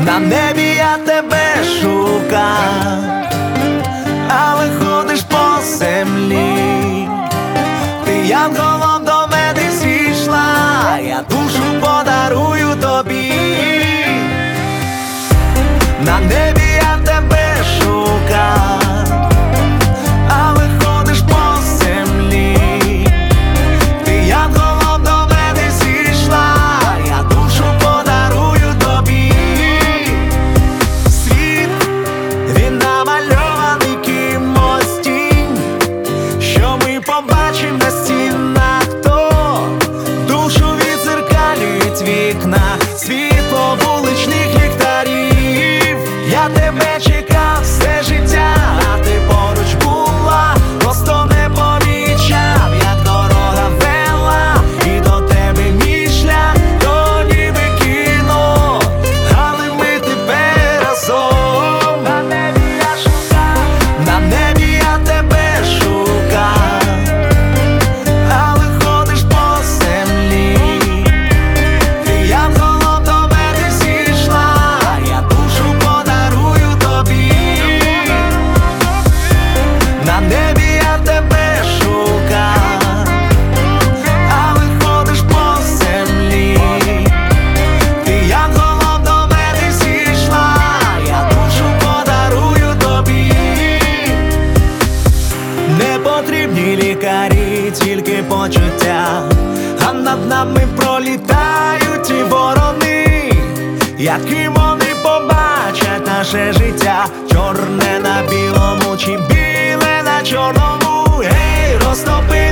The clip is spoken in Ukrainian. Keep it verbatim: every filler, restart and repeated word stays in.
На небі я тебе шукав, але ходиш по землі. Ти янголом до мене зійшла, я душу подарую тобі. На небі я тебе шукав, але ходиш по землі. Ти янголом до мене зійшла, я душу подарую тобі. Світ, він намальований кимось тінь, що ми побачим на стінах, то душу відзеркалюють вікна, світло вуличних ліхтарів. Я тебе чекав все життя, а ти поруч була, просто не помічав, як дорога вела, і до тебе мій шлях, то ніби кіно, але ми тепер разом. На небі я шукав, на небі я тебе шукав, але ходиш по землі. Ти янголом до мене зійшла, я душу подарую тобі. На небі я тебе шукав, але ходиш по землі. Ти янголом до мене зійшла, я душу подарую тобі. Не потрібні лікарі, тільки почуття, а над нами пролітають ті ворони, яким вони побачать наше життя. Чорне на білому чи біле на чорному, гей, розтопи